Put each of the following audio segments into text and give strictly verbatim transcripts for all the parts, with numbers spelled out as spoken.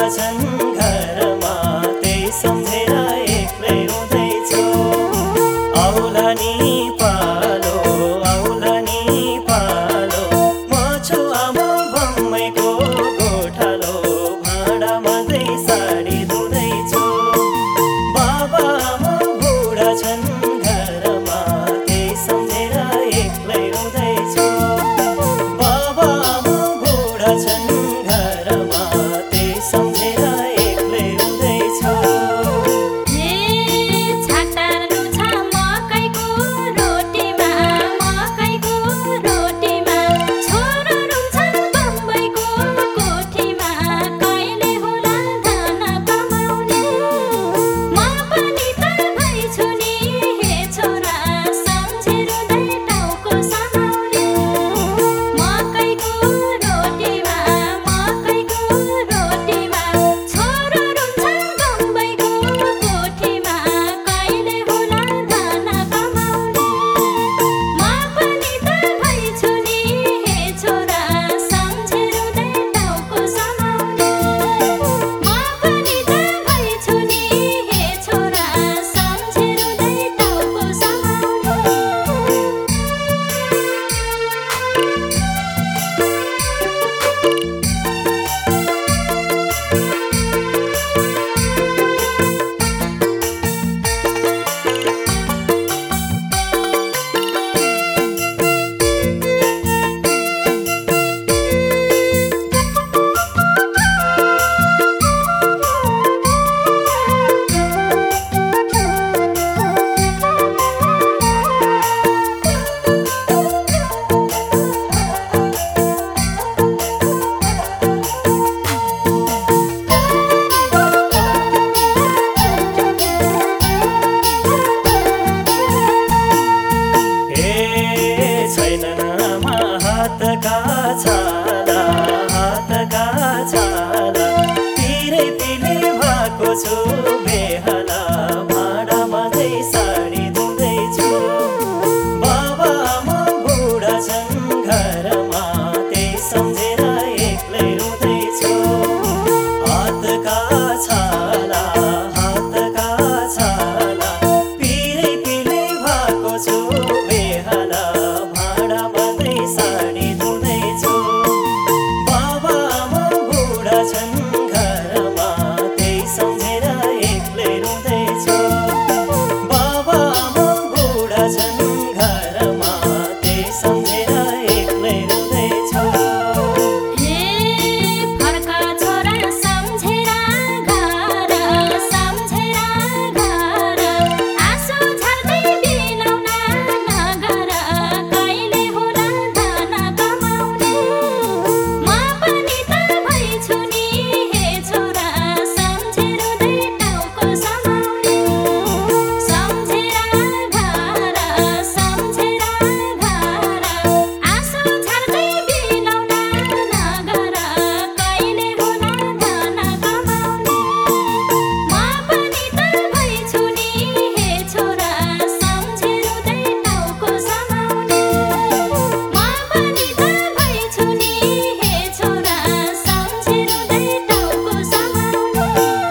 छन् घरमा त्यही सम्झेर एक्लै रुँदैछु। आउला नि पालो आउला नि पालो म छु आमा बम्मैको गोठालो भाँडा मात्रै साडी धुँदैछु। बाबा आमा बुढा छन् घरमा त्यही सम्झेर एक्लै रुँदैछु। बाबा आमा बुढा छन् घरमा त्यही सम्झेर एक्लै रुँदैछु। हे छाटार्नु छ मकैको रोटीमा मकैको रोटीमा छोरो रुन्छन् बम्बईको कोठीमा कहिले होला धन कमाउने। म पनि त भइछु नि हे छोरा सम्झेर रुँदै टाउको समाउने। मकैको रोटीमा मकैको रोटीमा छोरो रुन्छन् बम्बईको कोठीमा कहिले होला धन कमाउने। म पनि त भइछु नि हे छोरा सम्झेर रुँदै टाउको समाउने। म पनि त भइछु नि हे छोरा सम्झेर रुँदै टाउको समाउने। छैनन् आमा हातका छाला हातका छाला पिरै पिले भएको छु बेहाला भाँडा मात्रै साडी धुँदैछु। बाबा आमा बुढा छन् घरमा त्यही सम्झेर एक्लै रुँदैछु। हातका छाला हातका छाला पिरै पिले भएको छु बेहाला भाँडा मात्रै साडी धुँदैछु। बाबा आमा बुढा छन् घरमा त्यही सम्झेर एक्लै रुँदैछु। बाबा आमा बुढा छन् घरमा त्यही सम्झेर एक्लै रुँदैछु। हे फर्का छोरा सम्झेर घर सम्झेर घर आँसु झर्दै बिलाउन नगर कहिले होला धन कमाउने। म पनि त भइछु नि हे छोरा सम्झेर रुँदै टाउको समाउने। सम्झेर घर सम्झेर घर आँसु झर्दै बिलाउन नगर कहिले होला धन कमाउने। म पनि त भइछु नि हे छोरा सम्झेर रुँदै टाउको समाउने। म पनि त भइछु नि हे छोरा सम्झेर रुँदै टाउको समाउने।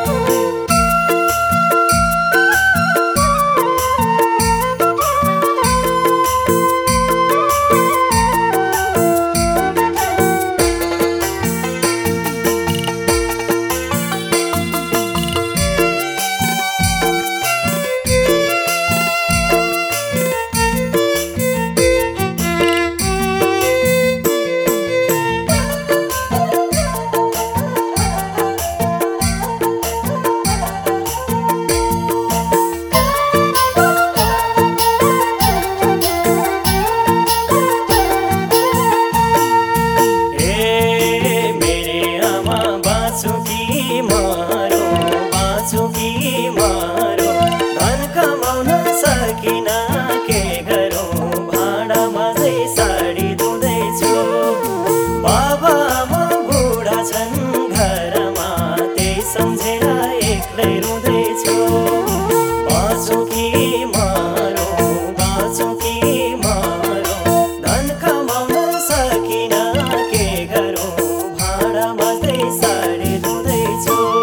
ए मेरे आमा बाँचु कि मरो बाँचु कि मरो धन कमाउन सकिन के गरौँ भाँडा मात्रै साडी धुँदैछु। बाबा आमा बुढा छन् घरमा त्यही सम्झेर एक्लै रुँदैछु। बाँचु कि मरो बाँचु कि मरो धन कमाउन सकिन के गरौँ भाँडा मात्रै साडी धुँदैछु।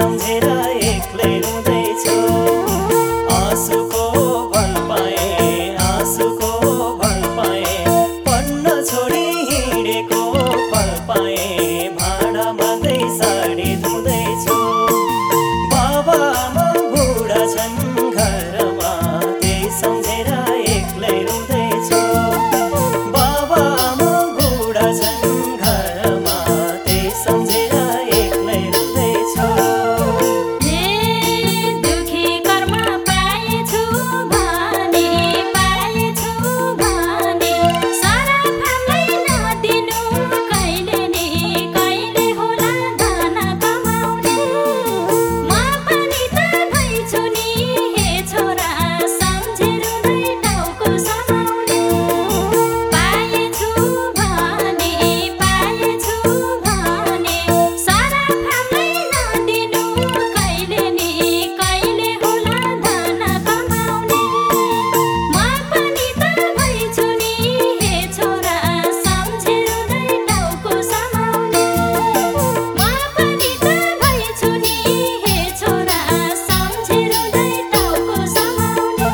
सम्झेर एक्लै रुँदैछु आँसुको भल पाएँ आँसुको भल पाएँ पढ्न छोडी हिँडेको फल पाएँ भाँडा माग्दै साडी धुँदैछु बाबा आमा बुढा छन् घरमा त्यही सम्झेर एक्लै रुँदैछु बाबा आमा बुढा छन् घरमा त्यही सम्झेर एक्लै रुँदैछु हे दुखी कर्म पाएछु भने पाएछु भने सराफलाई नदिनु कहिले नि कहिले होला धन कमाउने म पनि त भइछु नि हे छोरा सम्झेर नै टाउको समाउने पाएछु भने पाएछु भने सराफलाई नदिनु कहिले नि कहिले होला धन कमाउने म पनि त भइछु नि हे छोरा सम्झेर नै टाउको समाउने म पनि त भइछु नि हे छोरा सम्झेर नै टाउको समाउने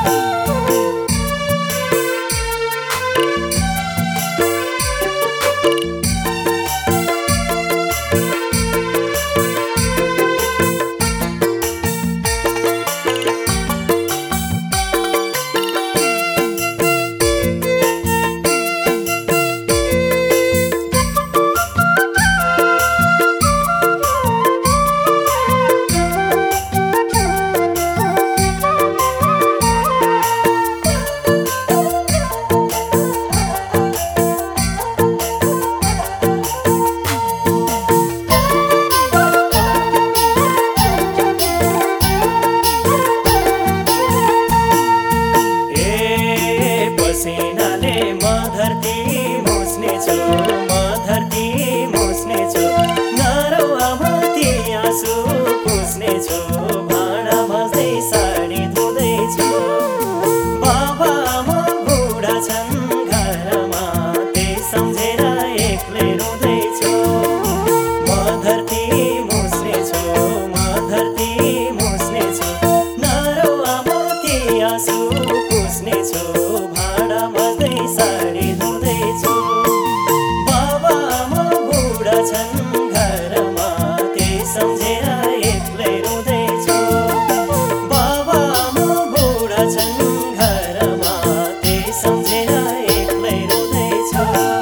ए पसिनाले म धरती मुस्नेछु म धरती मुस्नेछु नरौ आमा ती आँसु पुस्नेछु भाँडा माझ्दै साडी धुँदैछु बाबा आमा बुढा छन् घरमा त्यही सम्झेर एक्लै रुँदैछु म धरती मुस्नेछु म धरती मुस्नेछु नरौ आमा ती आँसु पुस्नेछु भाँडा माझ्दै साडी धुँदैछु बाबा आमा बुढा छन् घरमा त्यही सम्झेर एक्लै रुँदैछु बाबा आमा बुढा छन् घरमा त्यही सम्झेर एक्लै रुँदैछु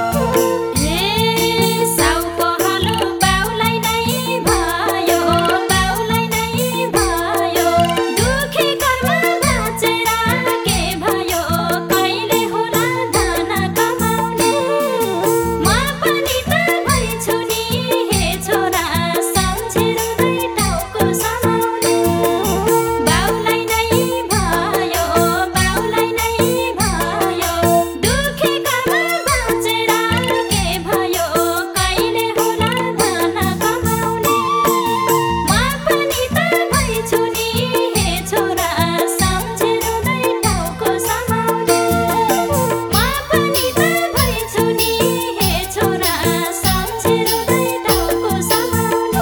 हे साउको हलो बाउलाई नै भयो बाउलाई नै भयो दुखी कर्म बाँचेर के भयो कहिले होला धन कमाउने म पनि त भइछु नि हे छोरा सम्झेर नै टाउको समाउने बाउलाई नै भयो बाउलाई नै भयो दुखी कर्म बाँचेर के भयो कहिले होला धन कमाउने म पनि त भइछु नि हे छोरा सम्झेर नै टाउको समाउने म पनि त भइछु नि हे छोरा सम्झेर नै टाउको समाउने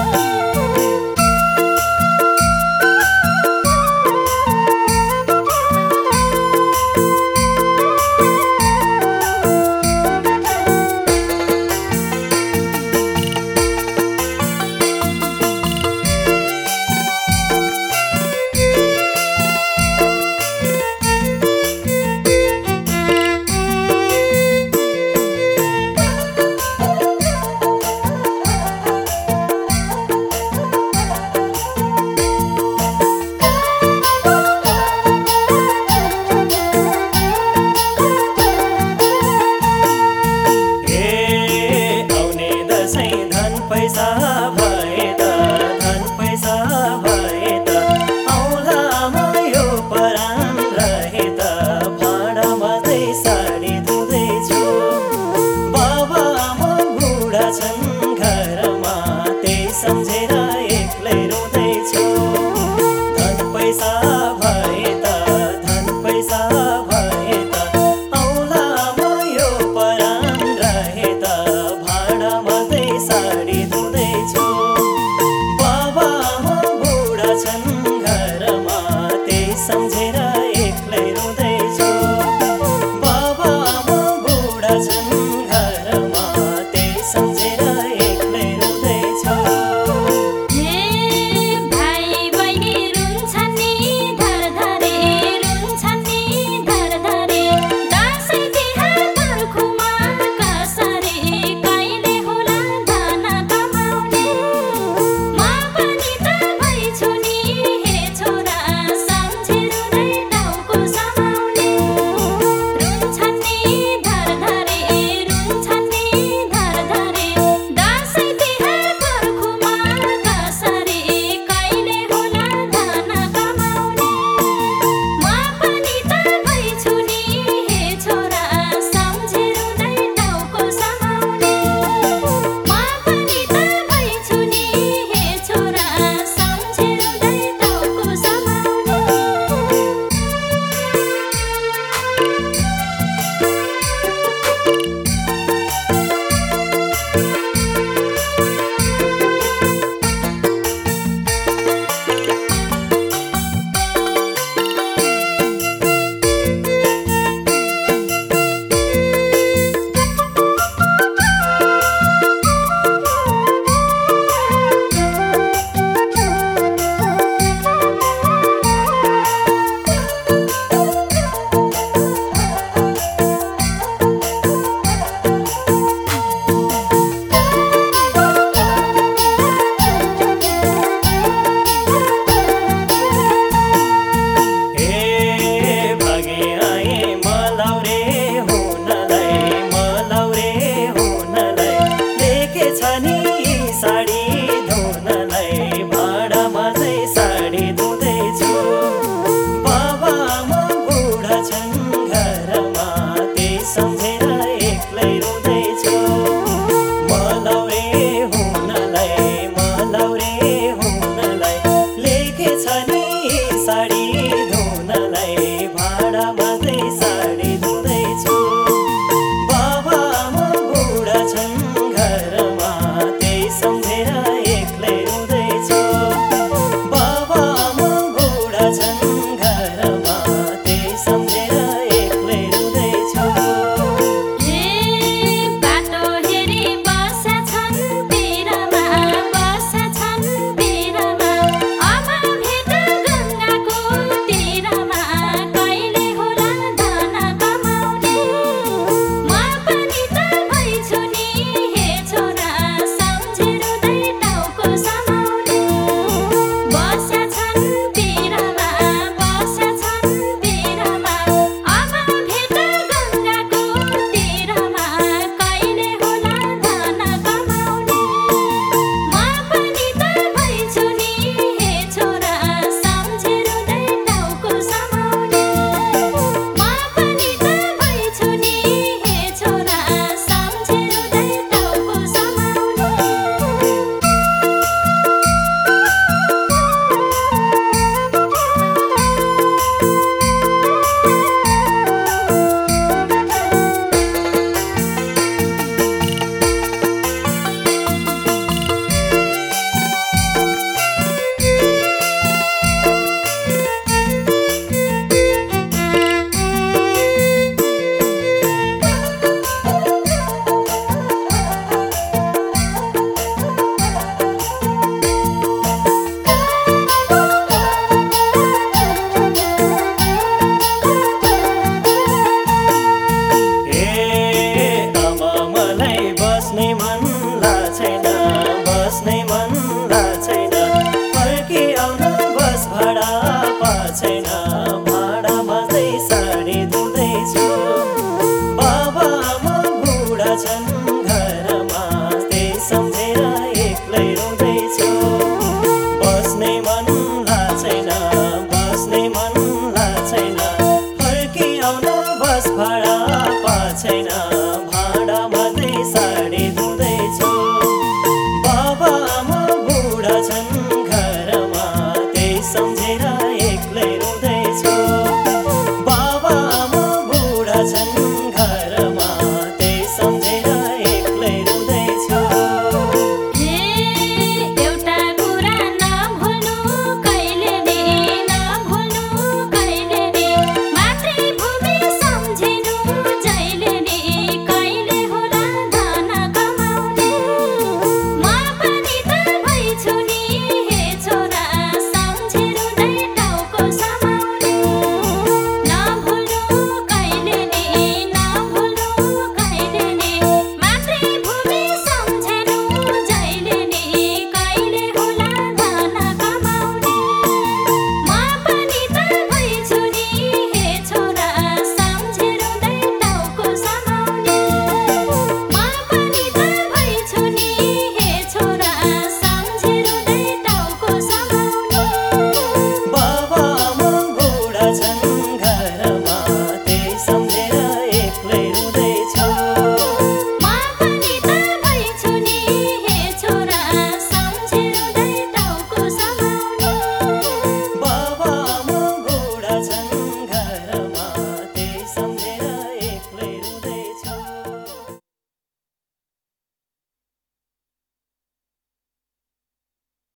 छन्